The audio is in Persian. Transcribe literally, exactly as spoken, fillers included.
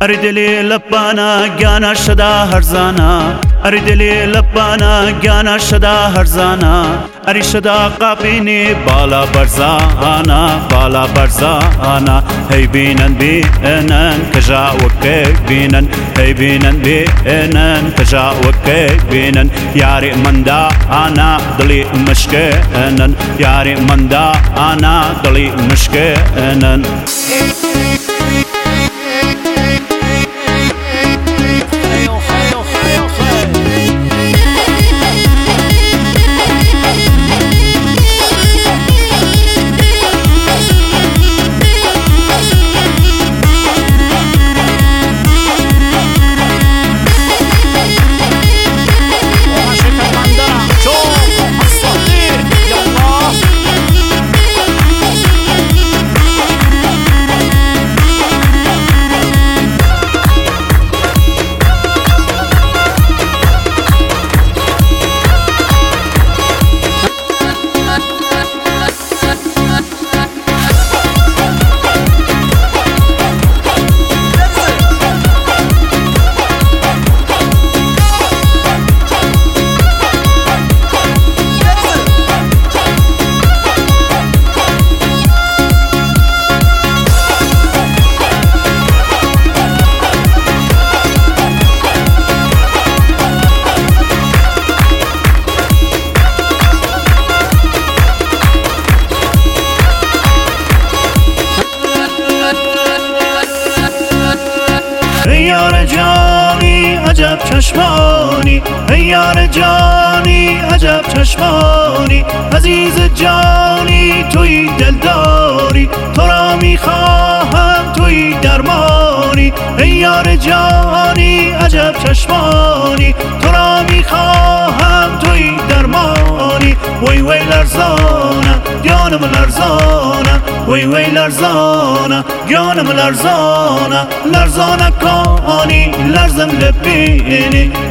اری دلی لپانا گیانا شدا هرزانا اری دلی لپانا گیانا شدا هرزانا اری شدا قابینی بالا برزانا بالا برزانا هی بینن بینن کجا وکی بینن هی بینن بینن کجا وکی بینن یاری من دا انا دلی مشکینن یاری من دا انا دلی مشکینن یار جانی عجب چشمانی یار جانی عجب چشمانی عزیز جانی توی دلداری تو را میخواهم توی درمانی یار جانی عجب چشمانی تو را میخواهم توی درمانی وی وی لرزانه جانم لرزانه وی وی لرزانه جانم لرزانه لرزانه کانی لرزم لبینی